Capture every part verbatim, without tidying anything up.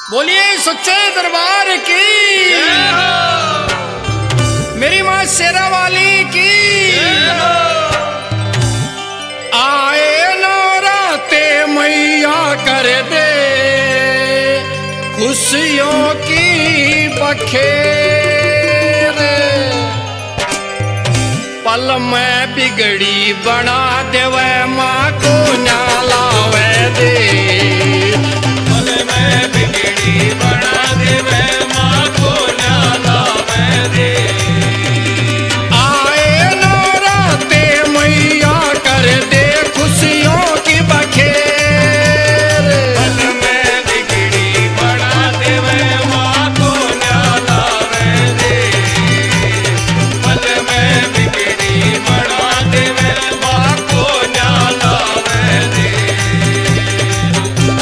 बोलिए सच्चे दरबार की, मेरी माँ शेरा वाली की। आए नौराते मैया कर दे खुशियों की बखेर, पल में बिगड़ी बना देवे माँ को ना लावे दे, पल में बिगड़ी बना देवे माँ को ना लावे दे। आए नौराते मैया कर दे खुशियों की बखेर, पल में बिगड़ी बना देवे माँ को ना लावे दे, पल में बिगड़ी बना देवे माँ को ना लावे दे।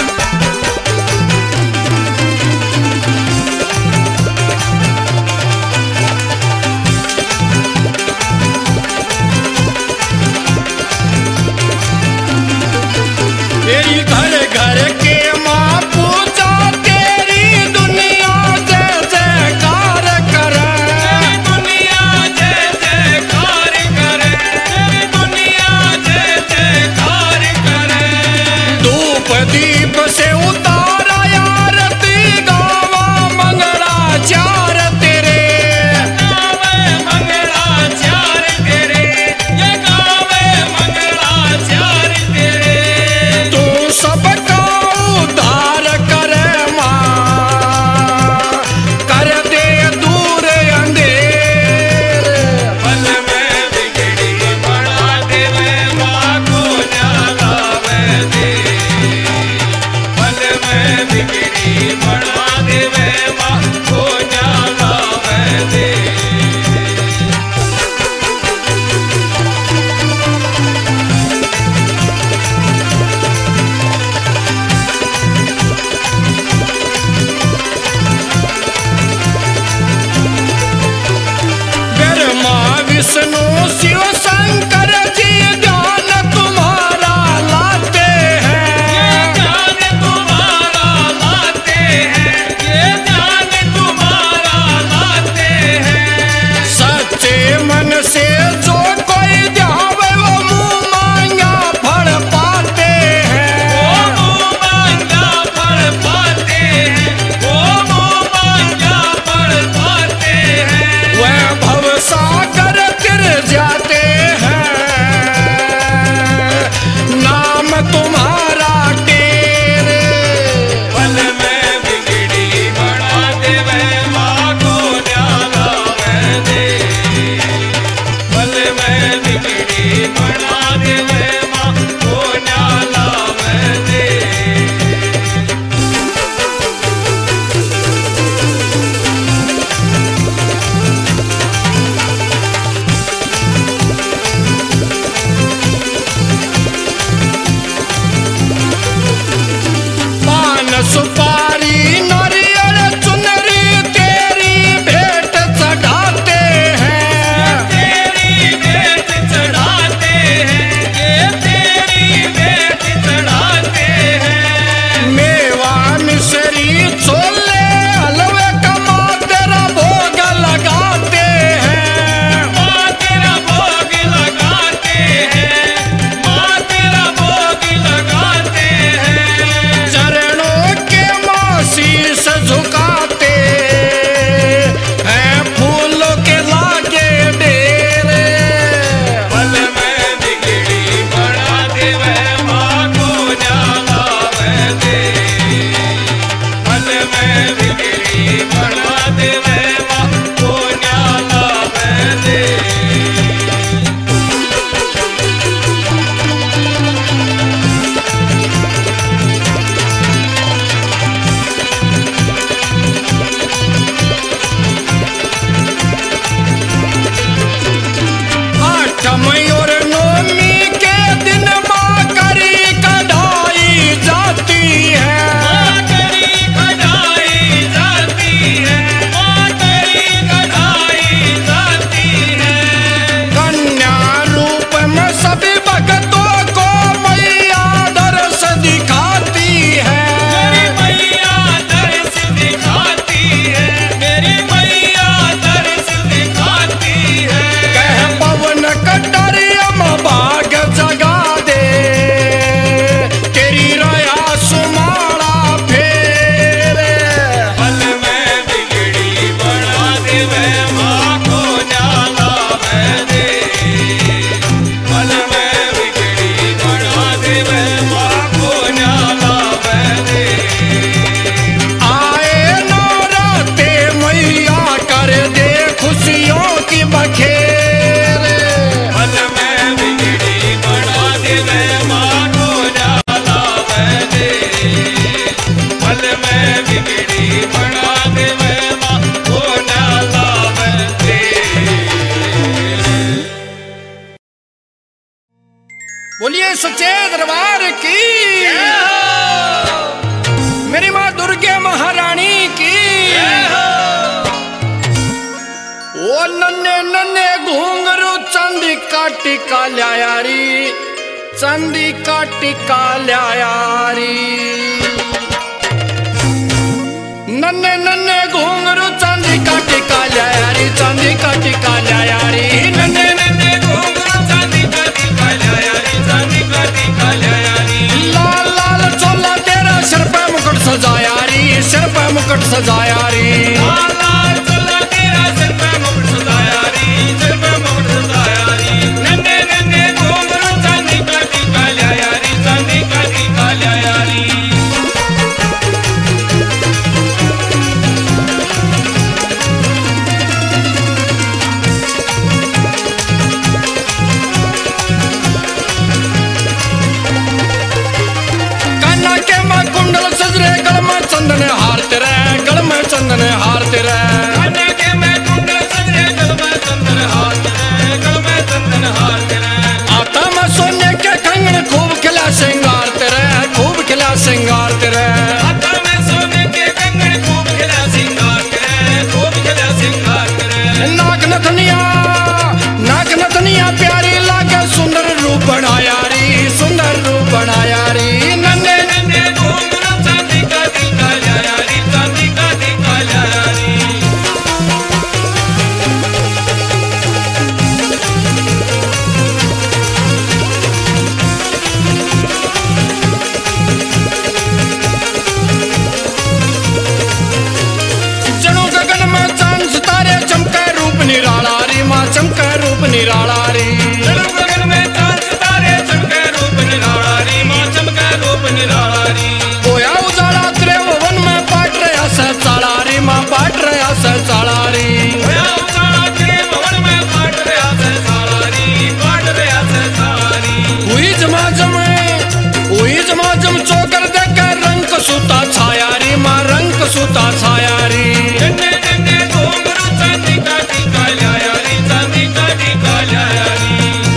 में बिगड़ी बना देवे माँ को ना लावे दे। बोलिए सच्चे दरबार की, मेरी माँ दुर्गे महारानी की। ओ नन्हे नन्हे घूंघरू चांदी का टिका लाया री, चांदी का टिका लाया री। नन्हे नन्हे घूंघरू चांदी का टिका लाया री, चांदी का टिका लाया री। नन्हे नन्हे घूंघरू चांदी का टिका लाया री, चांदी का टिका लाया री। लाल लाल चोला तेरा सिर पे मुकुट सजाया री, सिर पे मुकुट सजाया री। लाल लाल चोला तेरा सिर पे मुकुट सजाया री, सिर पे मुकुट सजाया री। नन्हे नन्हे घूंघरू चांदी का टिका लाया री, चांदी का टिका लाया री। चंदन हार तेरे गल में, चंदन हार तेरे कान्हा के मैं कुंडल सजरे, गल में चंदन हार तेरे, गल में चंदन हार तेरे। आता में सोने के कंगन खूब खिला श्रृंगार तेरे, खूब खिला श्रृंगार तेरे। आता में सोने के कंगन खूब खिला श्रृंगार तेरे, खूब खिला श्रृंगार तेरे। नाक नथनिया, नाक नथनिया प्यारी लागे, सुंदर रूप बनाया री, सुंदर रूप बनाया री। नन्हे नन्हे घूंघरू चांदी का टिका लाया री, चांदी का टिका लाया री। जणु गगन में चांद सितारे चमके रूप निराला री, माँ चमके रूप निराला री। जणु गगन में चांद सितारे चमके रूप निराला री, माँ चमके रूप निराला री। होया उजाला तेरे भवन में बाट रहा से चाला री, माँ बाट रहा से चाला री। होया उजाला तेरे भवन में बाट रहा से साला री, बाट रहा से साला री। हुई जमाजम, हुई जमाजम चौकर देकर रंग सूता छाया री, माँ रंग सूता छाया री। नन्हे नन्हे घूंघरू चांदी का टिका लाया री, चांदी का टिका लाया री।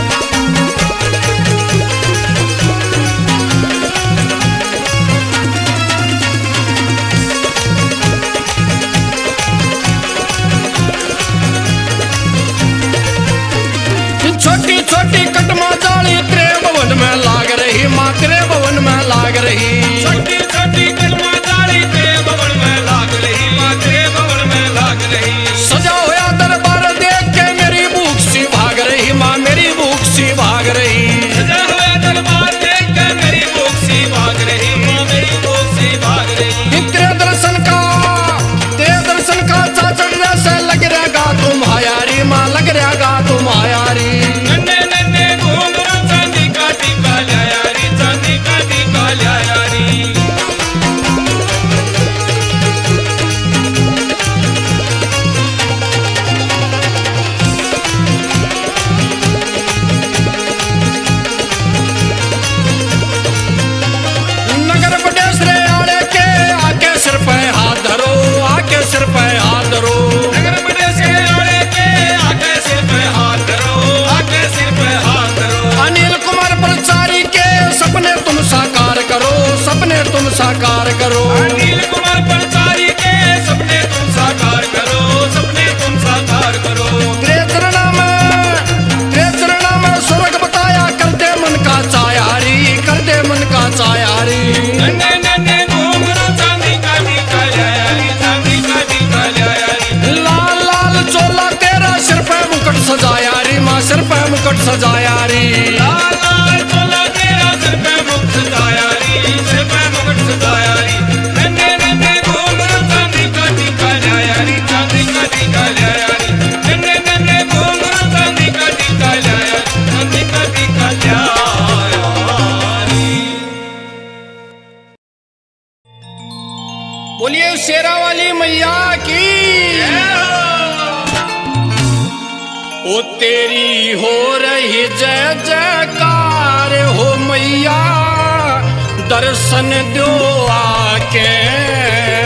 छोटी छोटी कटमा जाली तेरे भवन में लाग रही, माँ तेरे भवन में लाग रही। छोटी छोटी कलमा जाली तेरे भवन में लाग रही, माँ तेरे भवन में लाग रही। सजा होया दरबार देख के मेरी भूख सी भाग रही, माँ मेरी भूख सी भाग रही। सजा हुआ दरबार देख कर मेरी भूख सी भाग रही, माँ मेरी भूख सी भाग रही। तेरे दर्शन का, तेरे दर्शन का चाचड़ जैसे लग रहेगा तुम आयारी, माँ लग रहेगा तुम आयारी। नन्हे नन्हे घूंघरू चांदी का टिका लाया री, चांदी का टिका लाया री। नगर बटेसरे आड़े के आके सिर पे हाथ धरो, आके सिर पे हाथ धरो। नगर बड़े से आड़े के आके सिर पे हाथ धरो, आके सिर पे हाथ धरो। अनिल कुमार प्रचारी के सपने तुम साकार करो, सपने तुम साकार करो। अनिल कुमार प्रचारी के सपने तुम साकार करो, सपने तुम साकार करो। तेरे चरणा में, तेरे चरणा में स्वर्ग बताया, कर दे मन का चायारी, कर दे मन का चायारी। नन्हे नन्हे घूंघरू चांदी का टिका लाया री, चांदी का टिका लाया री। लाल लाल चोला तेरा सिर पे मुकुट सजाया री, माँ सिर पे मुकुट सजाया री। लाल लाल चोला तेरा सिर पे मुकुट सजाया री, सिर पे मुकुट सजाया री। नन्हे नन्हे घूंघरू चांदी का टिका लाया री, चांदी का टिका लाया री। नन्हे नन्हे घूंघरू चांदी का टिका लाया, चांदी का टिका लाया री। बोलिए शेरा वाली मैया की। ओ तेरी हो रही जय जयकार हो मैया, दर्शन दो आके।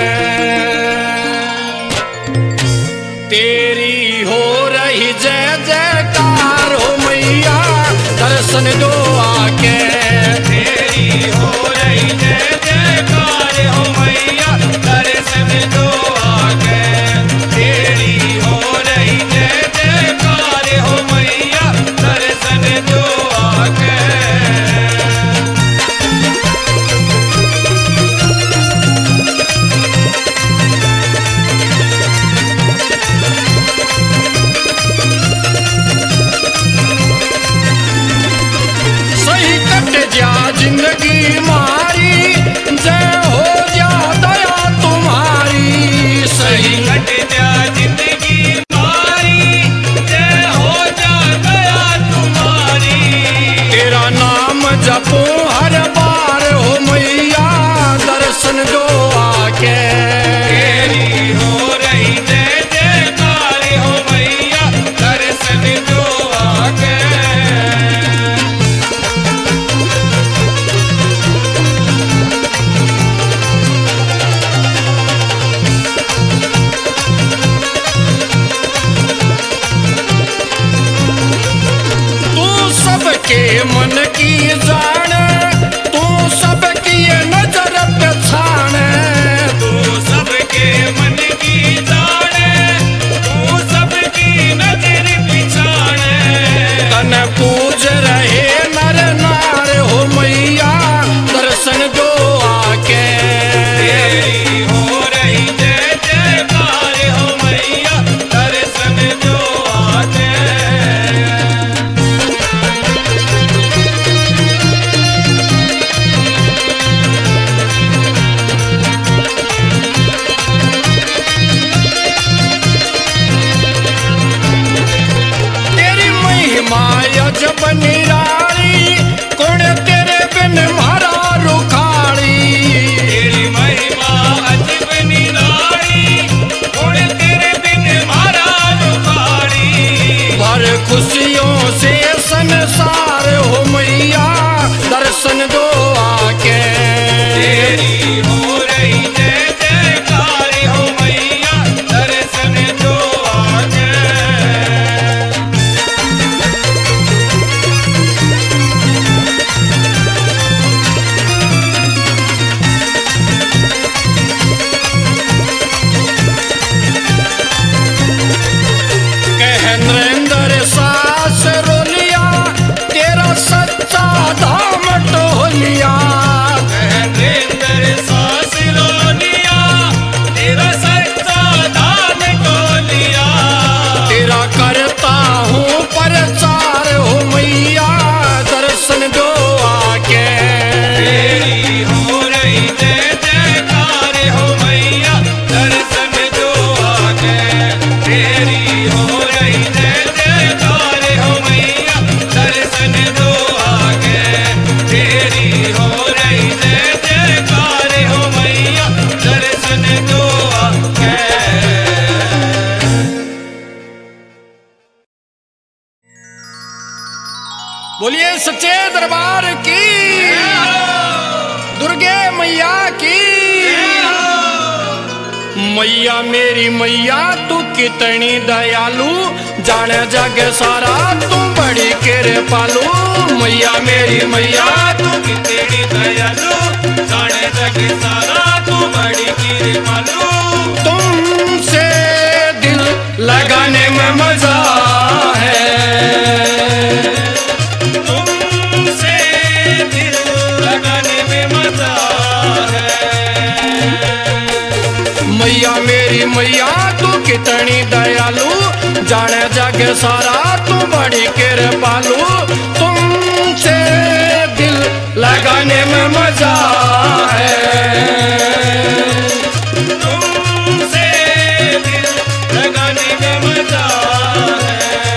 सच्चे दरबार की, दुर्गे मैया की। मैया मेरी मैया तू कितनी दयालु, जाने जग सारा तू बड़ी कृपालु। मैया मेरी मैया तू कितनी दयालु, जाने जग सारा तू बड़ी कृपालु। तुमसे दिल लगाने में मजा है, तुमसे दिल लगाने में मजा है। मैया मेरी मैया तू कितनी दयालु, जाने जग सारा तू बड़ी कृपालु। तुमसे दिल लगाने में मजा है, तुमसे दिल लगाने में मजा है।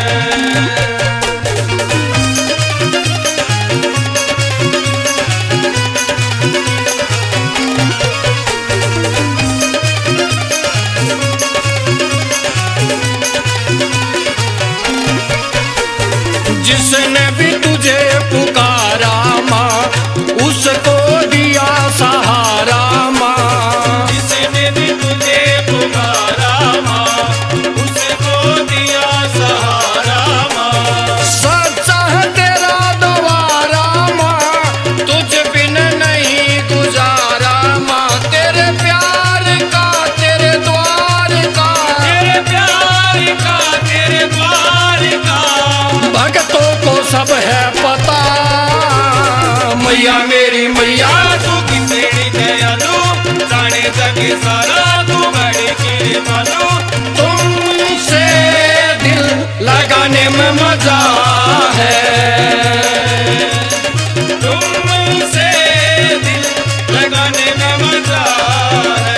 जिसने भी तुझे पुकारा माँ, उसको दिया सहारा माँ। जिसने भी तुझे पुकारा माँ, उसको दिया सहारा माँ। सच्चा है तेरा द्वारा माँ, तुझ बिन नहीं गुजारा माँ। तेरे प्यार का तेरे द्वार का, तेरे प्यार का तेरे द्वार का भक्तों को सब है पता। मैया मेरी मैया तू कितनी दयालु, जाने जग सारा तू बड़ी कृपालु। तुमसे दिल लगाने में मजा है, तुमसे दिल लगाने में मजा है।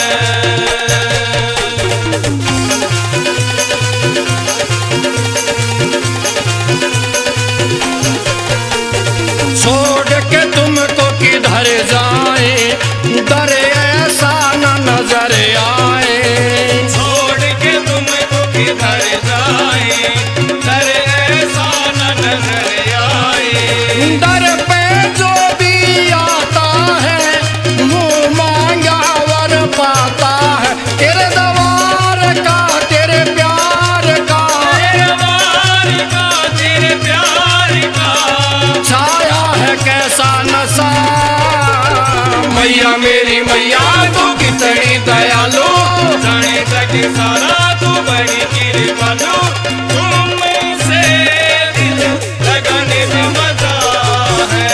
छोड़ के तुमको किधर जाए, डर ऐसा न नजर आए। छोड़ के तुमको किधर जाए, डर ऐसा न नजर आए। दर पे जो भी आता है, मुंह मांगा वर पाता है। तेरे द्वार का तेरे प्यार का, तेरे द्वार का तेरे प्यार का छाया है कैसा नशा। मैया मेरी मैया तू कितनी दयालु, जाने तक सारा तू बड़ी कृपालु। तुमसे दिल लगाने में मजा है,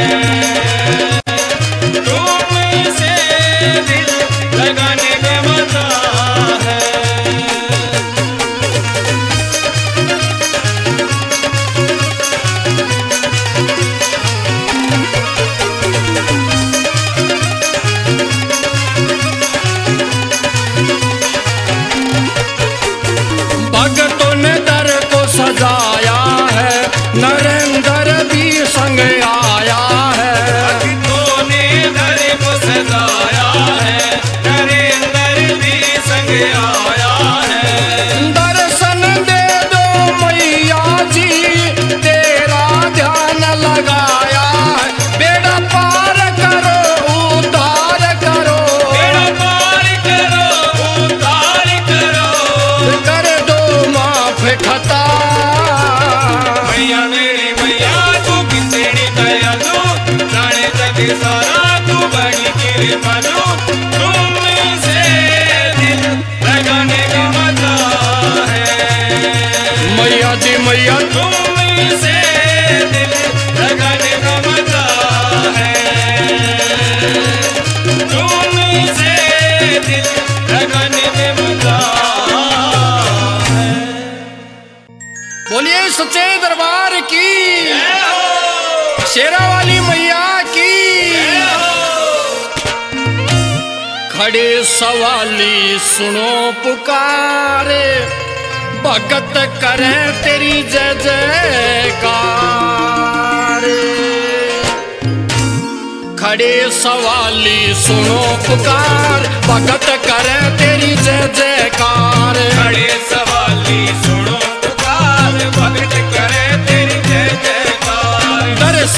तुमसे दिल लगाने में मजा है। भक्तों ने दर को सजाया है, नरेंद्र भी संग आया है। भक्तों ने दर को सजाया है, नरेंद्र भी संग आया है। दर्शन दे दो मैया जी, तेरा ध्यान लगाया है। बेड़ा पार करो उद्धार करो, बेड़ा पार करो उद्धार करो। कर दो माफ खता। मैया मेरी मैया तू कितनी दयालु, जाने तक सारा तू बड़ी कृपालु। तुमसे दिल लगाने का मजा है, मैया जी मैया तुमसे दिल लगाने का मजा है, तुमसे दिल लगाने में मजा है। बोलिए सच्चे दरबार की, शेरा वाली मैया की। खड़े सवाली सुनो पुकारे, भगत करे तेरी जय जयकार। खड़े सवाली सुनो पुकार, भगत करे तेरी जय जयकार। खड़े सवाली सुनो पुकार, भगत करे तेरी जय जयकार।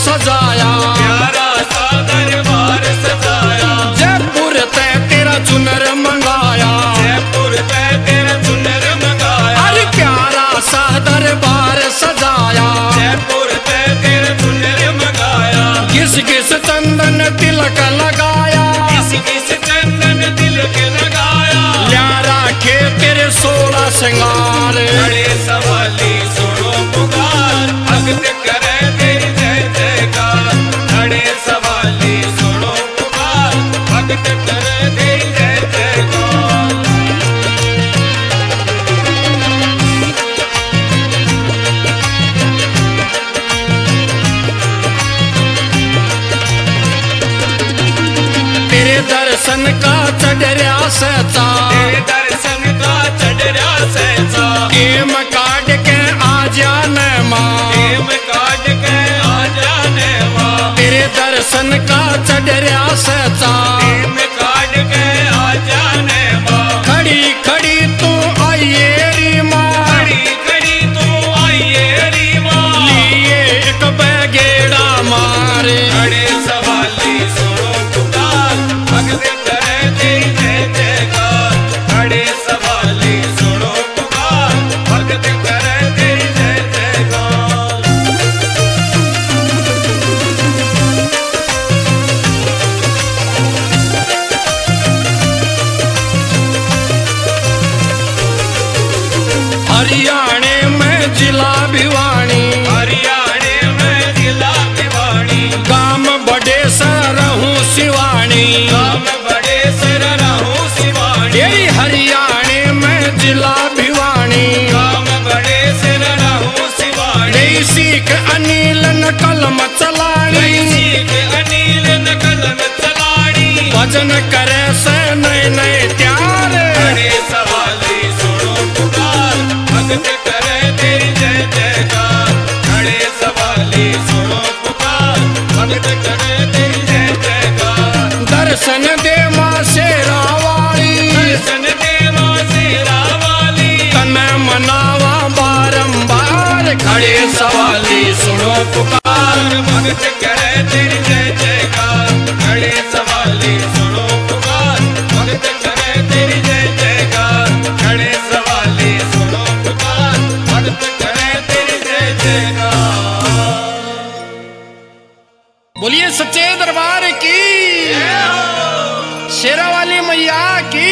सजाया, प्यारा सा दरबार सजाया, जयपुर ते तेरा चुनर मंगाया, जयपुर ते तेरा चुनर मंगाया, अरे प्यारा सा दरबार सजाया, जयपुर ते तेरा चुनर मंगाया, किस किस चंदन तिलक लगाया, किस किस चंदन तिलक लगाया, ल्या राखे तेरे सोलह श्रृंगार, बड़े सवाली सुनो पुकार, भक्त करे तेरी जय जयकार, बड़े सवाली सुनो पुकार, भक्त करे तेरी जय जयकार। तेरे दर्शन का चढ़िया सचा, तेरे दर्शन का चढ़िया सहसा, केम काट के आ जाने माँ, प्रेम काट के आ जाने माँ, तेरे दर्शन का चढ़िया सचा, प्रेम काट के आ जाने माँ, खड़ी खड़ी तू आइए री माँ, खड़ी खड़ी तू आइए री माँ, लिए एक बगेड़ा मारे, बड़े सवाली सुनो पुकार, भक्त करे तेरी जय जयकार, बड़े सवाली सुनो पुकार, भक्त करे तेरी जय जयकार। हरियाणे में जिला भिवानी, हरियाणे में जिला भिवानी, गाम बड़े सरहूँ शिवानी, गाम बड़े सर रहूं शिवानी, यही हरियाणे में जिला भिवानी, गाम बड़े सर रहूं शिवानी, नहीं सीख अनिल न कलम चलानी, सीख अनिल न कलम चलाड़ी, भजन करे से नए नए त्यार, बड़े सवाली सुनो पुकार, भक्त करे तेरी जय जयकार, बड़े सवाली सुनो पुकार, भक्त करे तेरी जय जयकार। दर्शन दे माँ शेरा वाली, दर्शन दे माँ शेरा वाली, तने मनावा बारंबार, खड़े सवाली सुनो पुकार, भक्त करे तेरी जय जयकार, बड़े सवाली सुनो पुकार, भक्त करे तेरी जय जयकार, बड़े सवाली सुनो पुकार, भक्त करे तेरी जय जयकार। बोलिए सच्चे दरबार की, शेरा वाली मैया की।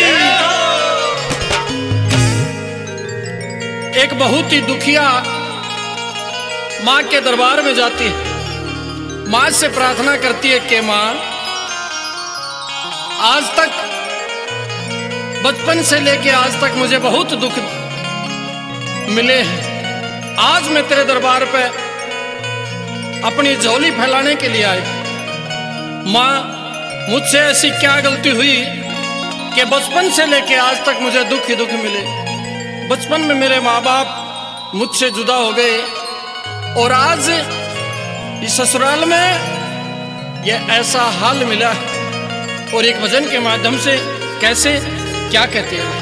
एक बहुत ही दुखिया माँ के दरबार में जाती है, माँ से प्रार्थना करती है कि माँ आज तक बचपन से लेके आज तक मुझे बहुत दुख मिले हैं, आज मैं तेरे दरबार पे अपनी झोली फैलाने के लिए आई। माँ मुझसे ऐसी क्या गलती हुई कि बचपन से लेके आज तक मुझे दुख ही दुख मिले। बचपन में मेरे माँ बाप मुझसे जुदा हो गए और आज इस ससुराल में ये ऐसा हाल मिला है। और एक भजन के माध्यम से कैसे क्या कहते हैं,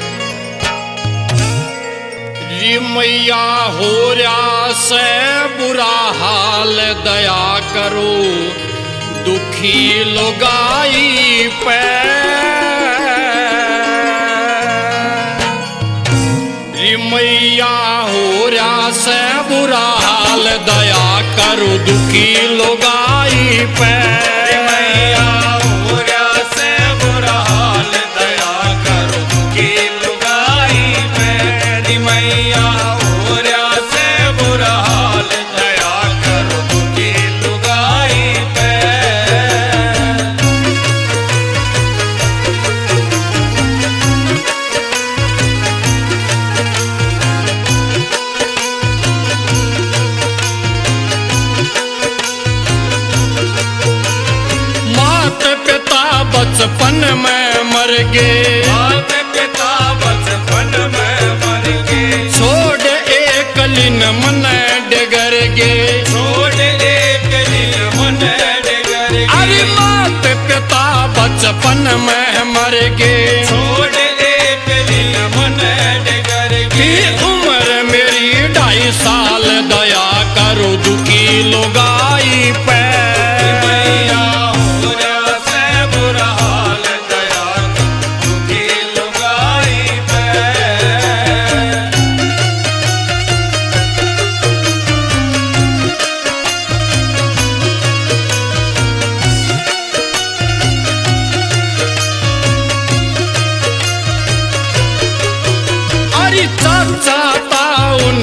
री मैया हो रहा से बुरा हाल दया करो दुखी लोगाई पे, री मैया हो रहा से बुरा हाल दया करो दुखी लोगाई पे, मैया हो रहा से बुरा हाल दया करो दुखी लुगाई पे, मैया हो रहा से बुरा हाल दया करो दुखी लुगाई पे। मात पिता बचपन में मर गए, मात पिता बचपन में मर गए, छोड़ एक लीन मन डगर गे, छोड़ एक दिन मन डगर गए, अरे मात पिता बचपन में मर गए, छोड़ एक दिन मन डगर की गए, उम्र मेरी ढाई साल दया करो दुखी लोगाई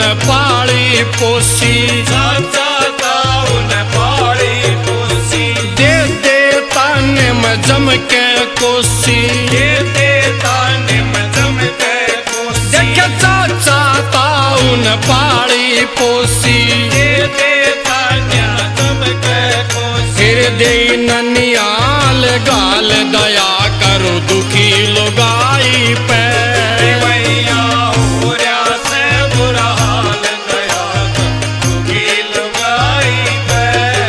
पाली पोसी, साचा ताउन पाली पोसी, दे दे ताने में जम के कोसी, दे दे ताने में जम के कोसी, देख चाचा ताउन पाली पोसी, दे दे तान्या जम के कोसी, फिर दे ननियाल गाल दया करो दुखी लोगाई पे, मैया हो रहा से बुरा हाल दया दुखी लुगाई पे।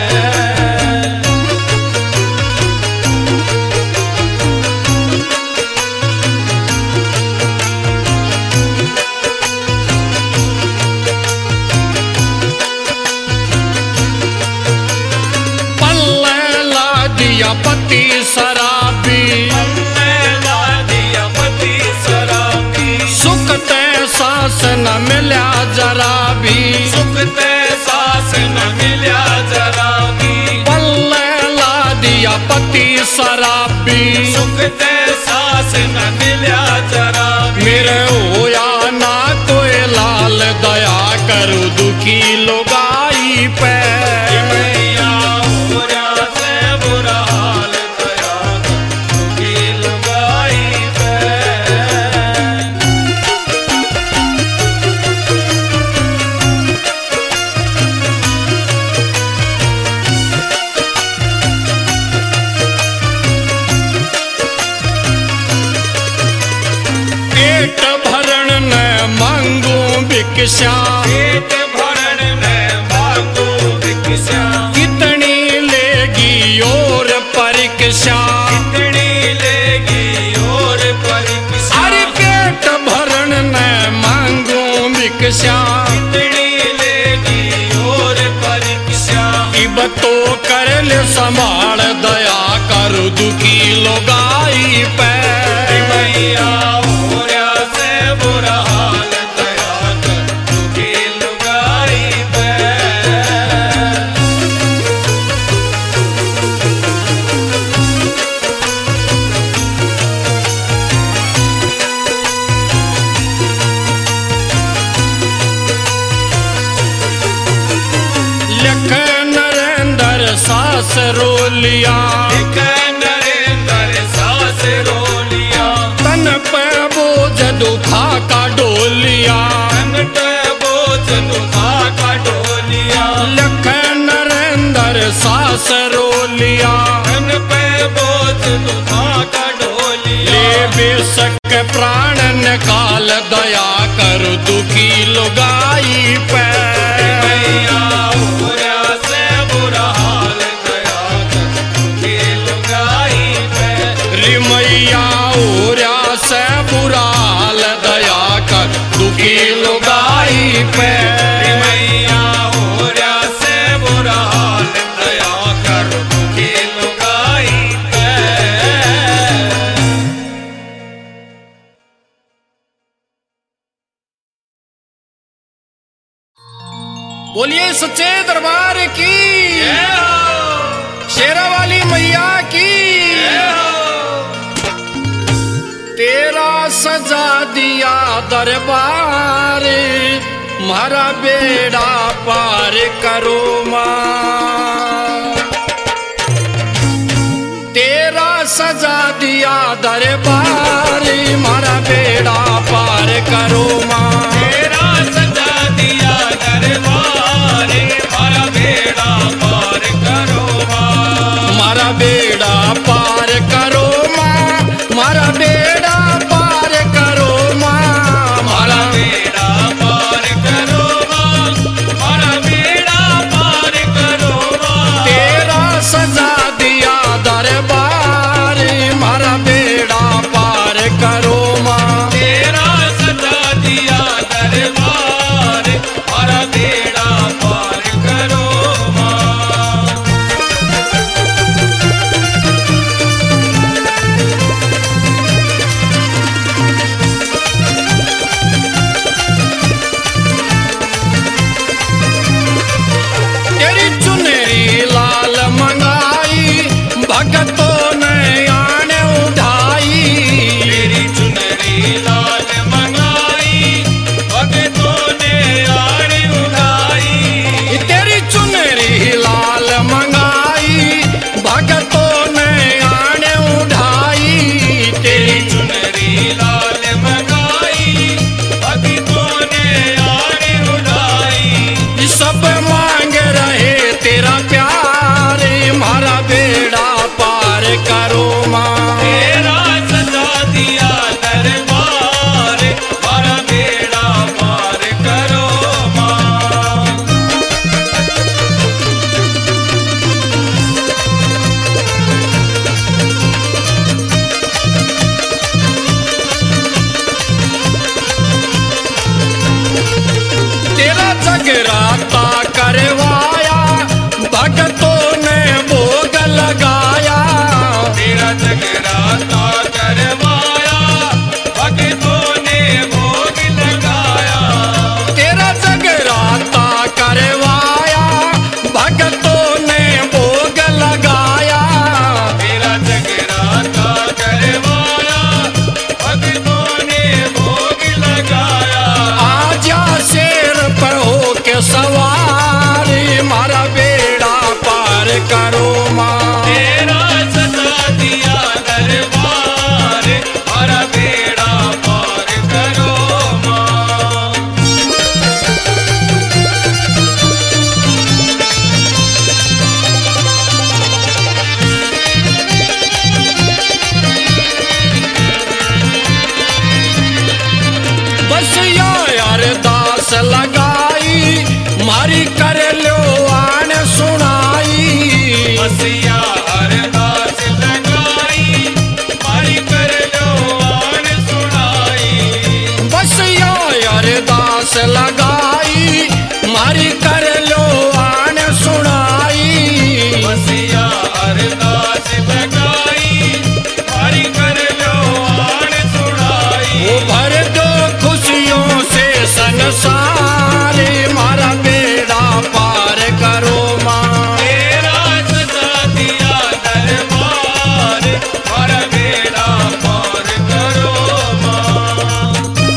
पल्ले ला दिया पति शराबी, ला दिया पति शराबी, सुख ते सास न मिल्या जरा भी, सुख ते सास न मिल्या जरा भी, पल्ले ला दिया पति शराबी, सुख ते सास न मिल्या जरा भी, मेरे होया ना कोई लाल दया करो दुखी लोगाई पे, मैया हो रहा से बुरा हाल दया दुखी लुगाई पे। पेट भरण न मांगू भिक्षा, पेट भरण में मांगो भिक्षा, कितनी लेगी और परीक्षा, कितनी लेगी और परीक्षा, अरे पेट भरण न मांगू भिक्षा, कितनी लेगी और परीक्षा, इब तो कर ले संभाल दया करो दुखी लोगाई पे, मैया हो रहा से बुरा हाल दया दुखी लुगाई पे। लख नरेंद्र सास रोलिया, एक नरेंद्र सास रोलिया, तन पे बोझ दुखा का डोलिया, संकट बोझ दुखा का डोलिया, लख नरेंद्र सास रोलिया, तन पे बोझ दुखा का डोलिया, ले बेशक प्राण निकाल दया करो दुखी लोगाई पे, मैया हो रहा से बुरा हाल दया दुखी लुगाई पे। रे मैया ओरा से बुरा हाल दया कर दुखी लोगाई पे, मैया हो रहा से बुरा हाल दया कर दुखी लुगाई पे। बोलिए सच्चे दरबार की, जय हो, शेरा वाली मैया की, जय हो। तेरा सजा दिया दरबार, मारा बेड़ा पार करो माँ, तेरा सजा दिया दरबार, मारा बेड़ा पार करो माँ, तेरा सजा दिया दरबार, मारा बेड़ा पार करो माँ, मारा बेड़ा पार करो माँ, मारा बेड़ा पार करो माँ, मारा बेड़ा पार करो माँ, मारा बेड़ा पार करो माँ, तेरा सजा दिया दरबार, मारा बेड़ा पार करो माँ, तेरा सजा दिया मारी कर लो आन सुनाई। बसिया अरदास लगाई मारी कर लो आन सुनाई। बसिया अरदास लगाई मारी कर लो आन सुनाई। बसिया अरदास लगाई मारी कर लो आन सुनाई। वो भर दो खुशियों से संसार मारा बेड़ा पार करो माँ। तेरा सजा दिया दरबार मारा बेड़ा पार करो माँ।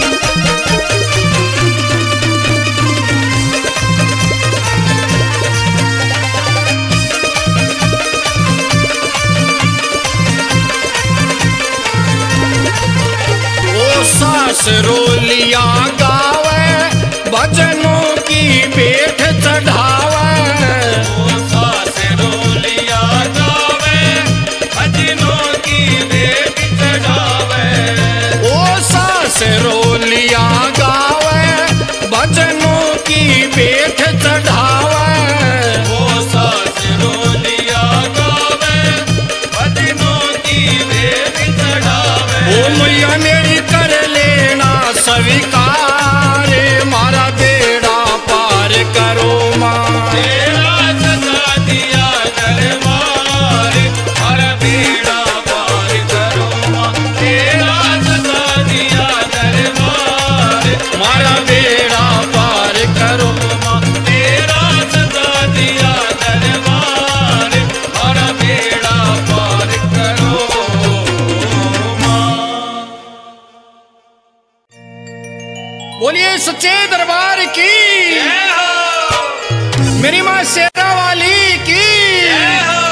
ओ सास रोलिया गावे भजनों की बेठ चढ़ावे। ओ सास रोलिया गावे भजनों की भेंट चढ़ावे। ओ सास रोलिया गावे भजनों की बेठ चढ़ावे। ओ सास रोलिया गावे भजनों की भेंट चढ़ावे। ओ मैया मेरी कर लेना स्वीकार मारा बेड़ा पार करो माँ। तेरा सजा दिया दरबार मारा बेड़ा पार करो माँ। तेरा सजा दिया दरबार मारा बेड़ा पार करो माँ। तेरा सजा दिया दरबार मारा बेड़ा पार करो माँ। बोलिए सच्चे दरबार की, जय हो मेरी माँ शेरा वाली की। जय हो।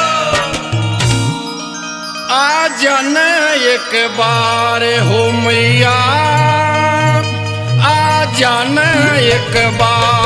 आ जाना एक बार हो मैया, आ जाना एक बार।